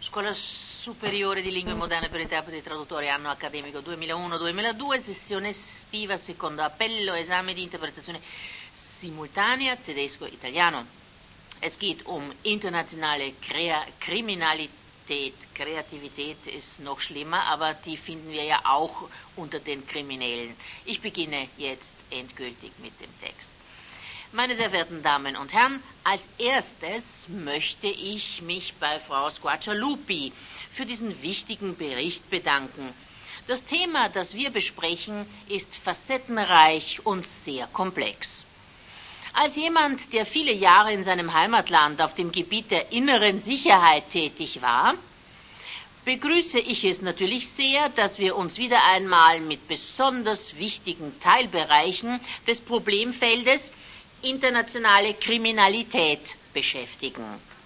Scuola Superiore di Lingue Moderne per interpreti e traduttori, anno accademico 2001-2002, sessione estiva, secondo appello, esame di interpretazione simultanea tedesco-italiano. Es geht um internationale Kriminalität. Kreativität ist noch schlimmer, aber die finden wir ja auch unter den Kriminellen. Ich beginne jetzt endgültig mit dem Text. Meine sehr verehrten Damen und Herren, als erstes möchte ich mich bei Frau Squarcialupi für diesen wichtigen Bericht bedanken. Das Thema, das wir besprechen, ist facettenreich und sehr komplex. Als jemand, der viele Jahre in seinem Heimatland auf dem Gebiet der inneren Sicherheit tätig war, begrüße ich es natürlich sehr, dass wir uns wieder einmal mit besonders wichtigen Teilbereichen des Problemfeldes internationale Kriminalität beschäftigen.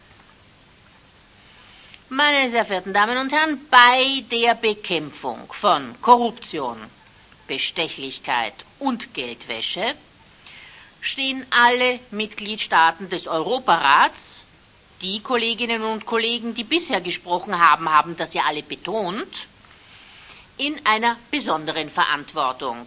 Meine sehr verehrten Damen und Herren, bei der Bekämpfung von Korruption, Bestechlichkeit und Geldwäsche stehen alle Mitgliedstaaten des Europarats, die Kolleginnen und Kollegen, die bisher gesprochen haben, haben das ja alle betont, in einer besonderen Verantwortung.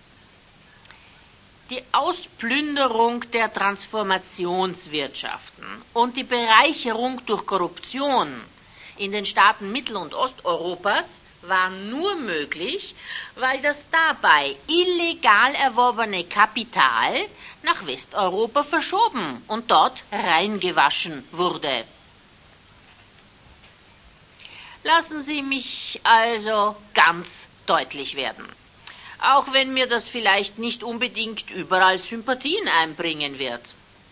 Die Ausplünderung der Transformationswirtschaften und die Bereicherung durch Korruption in den Staaten Mittel- und Osteuropas war nur möglich, weil das dabei illegal erworbene Kapital nach Westeuropa verschoben und dort reingewaschen wurde. Lassen Sie mich also ganz deutlich werden, auch wenn mir das vielleicht nicht unbedingt überall Sympathien einbringen wird.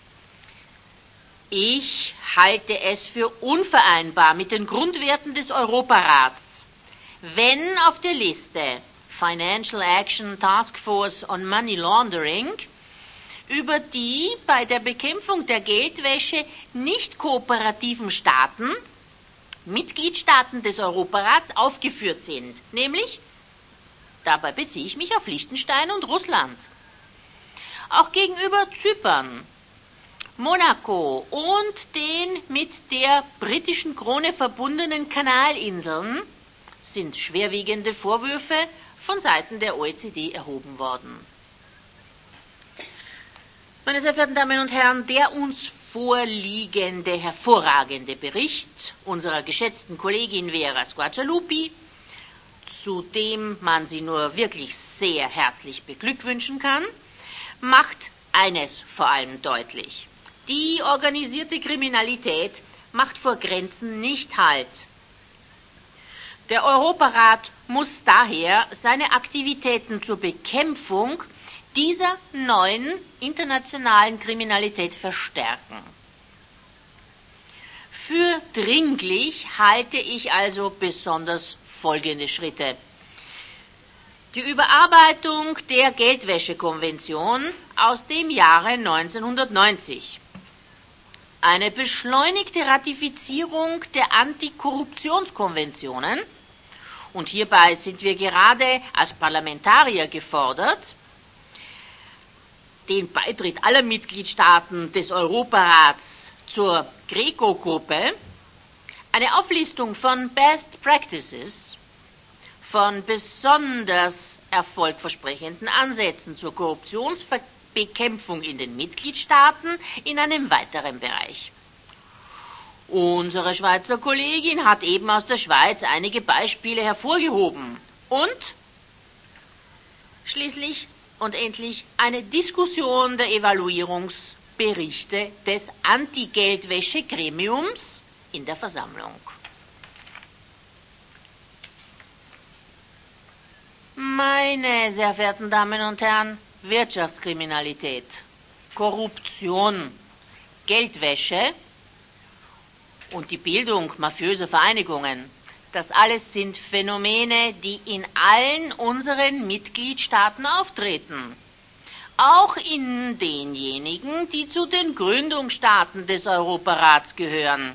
Ich halte es für unvereinbar mit den Grundwerten des Europarats, wenn auf der Liste Financial Action Task Force on Money Laundering über die bei der Bekämpfung der Geldwäsche nicht kooperativen Staaten, Mitgliedstaaten des Europarats, aufgeführt sind, nämlich, dabei beziehe ich mich auf Liechtenstein und Russland. Auch gegenüber Zypern, Monaco und den mit der britischen Krone verbundenen Kanalinseln sind schwerwiegende Vorwürfe von Seiten der OECD erhoben worden. Meine sehr verehrten Damen und Herren, der uns vorliegende hervorragende Bericht unserer geschätzten Kollegin Vera Squarcialupi, zu dem man sie nur wirklich sehr herzlich beglückwünschen kann, macht eines vor allem deutlich. Die organisierte Kriminalität macht vor Grenzen nicht Halt. Der Europarat muss daher seine Aktivitäten zur Bekämpfung dieser neuen internationalen Kriminalität verstärken. Für dringlich halte ich also besonders folgende Schritte. Die Überarbeitung der Geldwäschekonvention aus dem Jahre 1990. Eine beschleunigte Ratifizierung der Antikorruptionskonventionen. Und hierbei sind wir gerade als Parlamentarier gefordert, den Beitritt aller Mitgliedstaaten des Europarats zur GRECO-Gruppe, eine Auflistung von Best Practices, von besonders erfolgversprechenden Ansätzen zur Korruptionsbekämpfung in den Mitgliedstaaten in einem weiteren Bereich. Unsere Schweizer Kollegin hat eben aus der Schweiz einige Beispiele hervorgehoben und schließlich und endlich eine Diskussion der Evaluierungsberichte des Anti-Geldwäsche-Gremiums in der Versammlung. Meine sehr verehrten Damen und Herren, Wirtschaftskriminalität, Korruption, Geldwäsche und die Bildung mafiöser Vereinigungen, das alles sind Phänomene, die in allen unseren Mitgliedstaaten auftreten. Auch in denjenigen, die zu den Gründungsstaaten des Europarats gehören.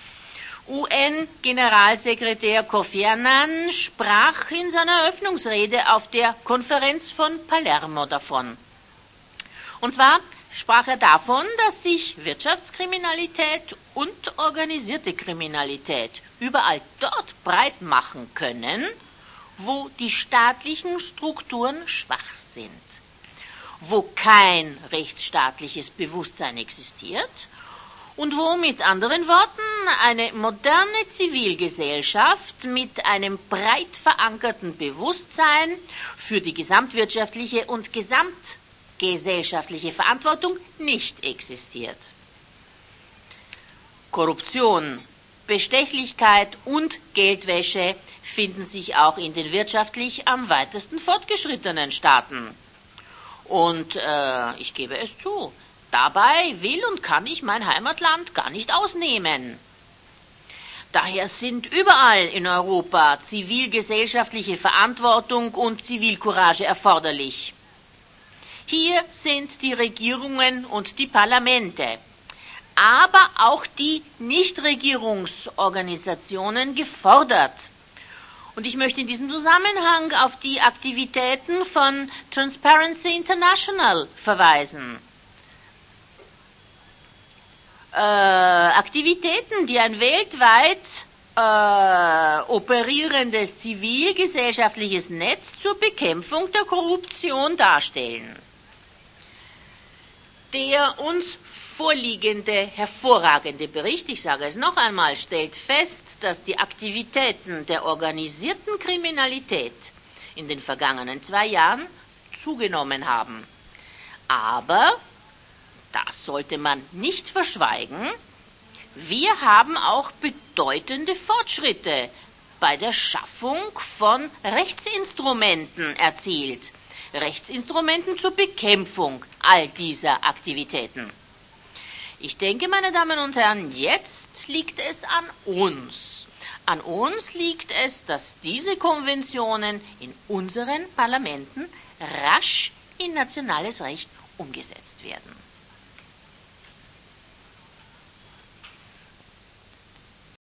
UN-Generalsekretär Kofi Annan sprach in seiner Eröffnungsrede auf der Konferenz von Palermo davon. Und zwar sprach er davon, dass sich Wirtschaftskriminalität und organisierte Kriminalität überall dort breit machen können, wo die staatlichen Strukturen schwach sind, wo kein rechtsstaatliches Bewusstsein existiert und wo mit anderen Worten eine moderne Zivilgesellschaft mit einem breit verankerten Bewusstsein für die gesamtwirtschaftliche und gesamtgesellschaftliche Verantwortung nicht existiert. Korruption, Bestechlichkeit und Geldwäsche finden sich auch in den wirtschaftlich am weitesten fortgeschrittenen Staaten. Und ich gebe es zu, dabei will und kann ich mein Heimatland gar nicht ausnehmen. Daher sind überall in Europa zivilgesellschaftliche Verantwortung und Zivilcourage erforderlich. Hier sind die Regierungen und die Parlamente, aber auch die Nichtregierungsorganisationen gefordert. Und ich möchte in diesem Zusammenhang auf die Aktivitäten von Transparency International verweisen. Aktivitäten, die ein weltweit operierendes zivilgesellschaftliches Netz zur Bekämpfung der Korruption darstellen. Der uns vorliegende hervorragende Bericht, ich sage es noch einmal, stellt fest, dass die Aktivitäten der organisierten Kriminalität in den vergangenen 2 Jahren zugenommen haben. Aber, das sollte man nicht verschweigen, wir haben auch bedeutende Fortschritte bei der Schaffung von Rechtsinstrumenten erzielt. Rechtsinstrumenten zur Bekämpfung all dieser Aktivitäten. Ich denke, meine Damen und Herren, jetzt liegt es an uns. An uns liegt es, dass diese Konventionen in unseren Parlamenten rasch in nationales Recht umgesetzt werden.